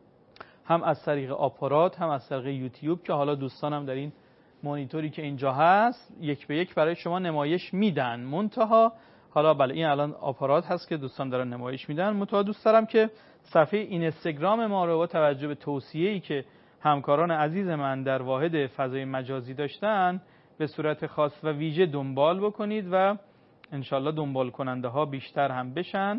هم از طریق آپارات، هم از طریق یوتیوب که حالا دوستانم در این مانیتوری که اینجا هست یک به یک برای شما نمایش میدن. منتها حالا بله این الان آپارات هست که دوستان دارن نمایش میدن. منتها دوست دارم که صفحه اینستاگرام ما رو با توجه به توصیه‌ای که همکاران عزیز من در واحد فضای مجازی داشتن به صورت خاص و ویژه دنبال بکنید و انشالله دنبال کننده ها بیشتر هم بشن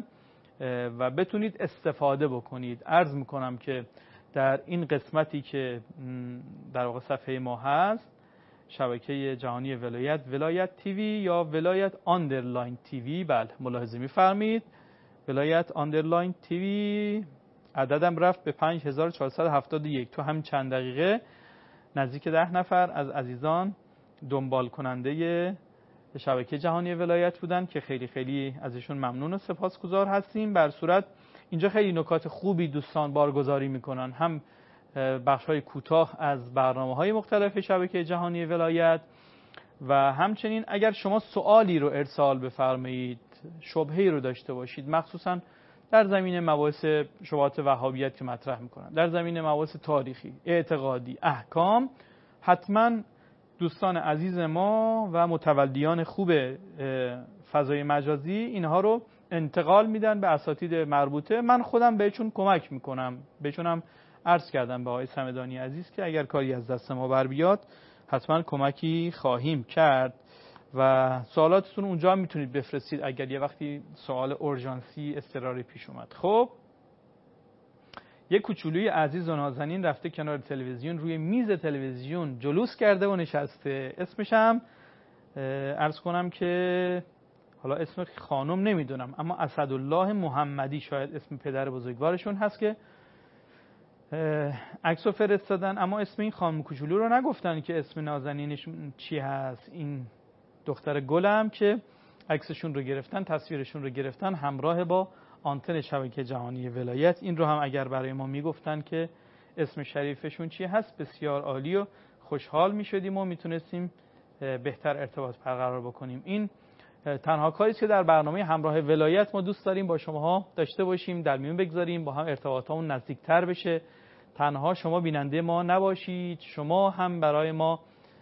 و بتونید استفاده بکنید. عرض میکنم که در این قسمتی که در واقع صفحه ما هست شبکه جهانی ولایت، ولایت تیوی یا ولایت آندرلاین تیوی، بله ملاحظه می‌فرمایید ولایت آندرلاین تیوی، عددم رفت به پنج هزار و چهارصد و هفتاد و یک. تو همین چند دقیقه نزدیک ده نفر از عزیزان دنبال کننده شبکه جهانی ولایت بودن که خیلی خیلی ازشون ممنون و سپاسگزار هستیم. بر صورت اینجا خیلی نکات خوبی دوستان بارگذاری میکنن، هم بخش‌های کوتاه از برنامه‌های مختلف شبکه جهانی ولایت و همچنین اگر شما سوالی رو ارسال بفرمایید، شبهه‌ای رو داشته باشید، مخصوصا در زمینه مباحث شبهات وهابیت که مطرح میکنن، در زمینه مباحث تاریخی، اعتقادی، احکام، حتما دوستان عزیز ما و متولیان خوب فضای مجازی اینها رو انتقال میدن به اساتید مربوطه. من خودم بهشون کمک میکنم، بهشونم عرض کردم به آقای صمدانی عزیز که اگر کاری از دست ما بر بیاد حتما کمکی خواهیم کرد و سوالاتتون اونجا هم میتونید بفرستید اگر یه وقتی سوال اورژانسی اضطراری پیش اومد. خب یک کوچولوی عزیز و نازنین رفته کنار تلویزیون، روی میز تلویزیون جلوس کرده و نشسته. اسمش هم عرض کنم که حالا اسم خانم نمیدونم اما اسدالله محمدی شاید اسم پدر بزرگوارشون هست که عکسو فرستادن، اما اسم این خانم کوچولو رو نگفتن که اسم نازنینشون چی هست. این دختر گلم که عکسشون رو گرفتن، تصویرشون رو گرفتن همراه با آنتن شبکه جهانی ولایت. این رو هم اگر برای ما میگفتن که اسم شریفشون چی هست بسیار عالی و خوشحال میشدیم و میتونستیم بهتر ارتباط برقرار بکنیم. این تنها کاری که در برنامه همراه ولایت ما دوست داریم با شماها داشته باشیم، در میون بگذاریم، با هم ارتباطمون نزدیکتر بشه، تنها شما بیننده ما نباشید، شما هم برای ما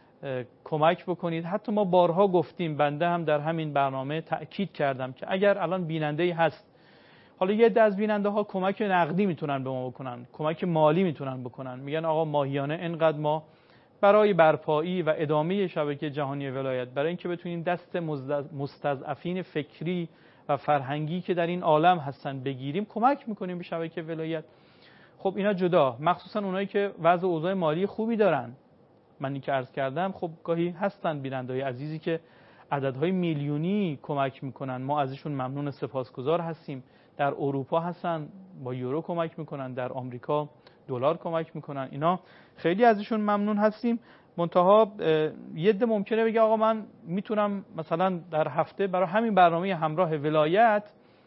کمک بکنید. حتی ما بارها گفتیم، بنده هم در همین برنامه تأکید کردم که اگر الان بیننده‌ای هست، حالا یه عده از بیننده ها کمک نقدی میتونن به ما بکنن، کمک مالی میتونن بکنن، میگن آقا ماهیانه اینقدر ما برای برپایی و ادامه شبکه جهانی ولایت، برای اینکه بتونیم دست مستضعفین فکری و فرهنگی که در این عالم هستن بگیریم، کمک میکنیم به شبکه ولایت. خب اینا جدا، مخصوصا اونایی که وضع اوضاع مالی خوبی دارن. من این که عرض کردم، خب گاهی هستن بیننده‌های عزیزی که عددهای میلیونی کمک میکنن، ما ازشون ممنون سپاسگزار هستیم. در اروپا هستن با یورو کمک میکنن، در آمریکا دلار کمک میکنن، اینا خیلی ازشون ممنون هستیم. منتها یه عده ممکنه بگه آقا من میتونم مثلا در هفته برای همین برنامه همراه ولایت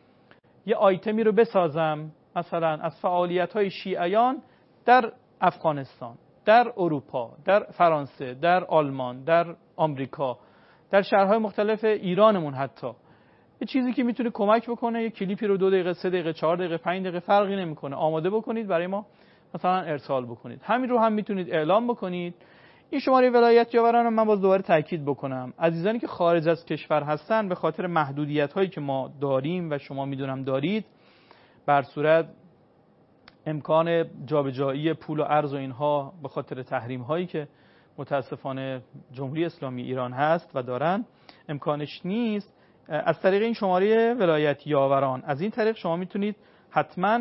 یه آیتمی رو بسازم، مثلا از فعالیت‌های شیعیان در افغانستان، در اروپا، در فرانسه، در آلمان، در آمریکا، در شهرهای مختلف ایرانمون، حتی یه چیزی که میتونه کمک بکنه، یه کلیپی رو دو دقیقه، سه دقیقه، چهار دقیقه، پنج دقیقه فرقی نمیکنه آماده بکنید برای ما مثلا ارسال بکنید. همین رو هم میتونید اعلام بکنید. این شماره ولایت یاوران من باز دوباره تاکید بکنم، عزیزانی که خارج از کشور هستن به خاطر محدودیت هایی که ما داریم و شما میدونم دارید، بر صورت امکان جابجایی پول و ارز و اینها به خاطر تحریم هایی که متاسفانه جمهوری اسلامی ایران هست و دارن امکانش نیست. از طریق این شماره ولایت یاوران، از این طریق شما میتونید حتما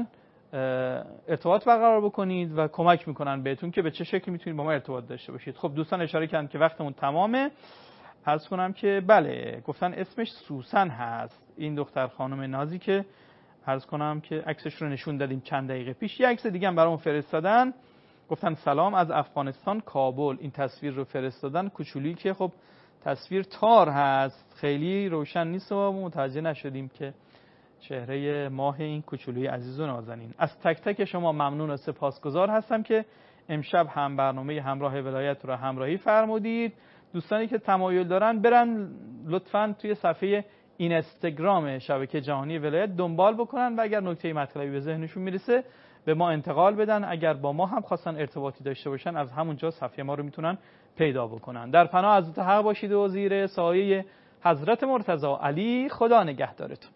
ارتباط برقرار بکنید و کمک میکنن بهتون که به چه شکلی میتونید با ما ارتباط داشته باشید. خب دوستان اشاره کردن که وقتمون تمامه. عرض کنم که بله، گفتن اسمش سوسن هست، این دختر خانم نازی که عرض کنم که عکسش رو نشون دادیم چند دقیقه پیش. یه عکس دیگه هم برامون فرستادن، گفتن سلام از افغانستان کابل. این تصویر رو فرستادن کوچولی که خب تصویر تار هست، خیلی روشن نیست و متوجه نشدیم که چهره ماه این کوچولوی عزیز و نازنین. از تک تک شما ممنون و سپاسگزار هستم که امشب هم برنامه همراه ولایت رو همراهی فرمودید. دوستانی که تمایل دارن برن لطفاً توی صفحه اینستاگرام شبکه جهانی ولایت دنبال بکنن و اگر نکته مطلبی به ذهنشون میرسه به ما انتقال بدن. اگر با ما هم خواستن ارتباطی داشته باشن از همونجا صفحه ما رو میتونن پیدا بکنن. در پناه حضرت حق باشید و زیر سایه حضرت مرتضی علی خدا نگهدارتون.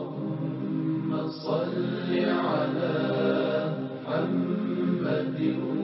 اللهم صل على محمد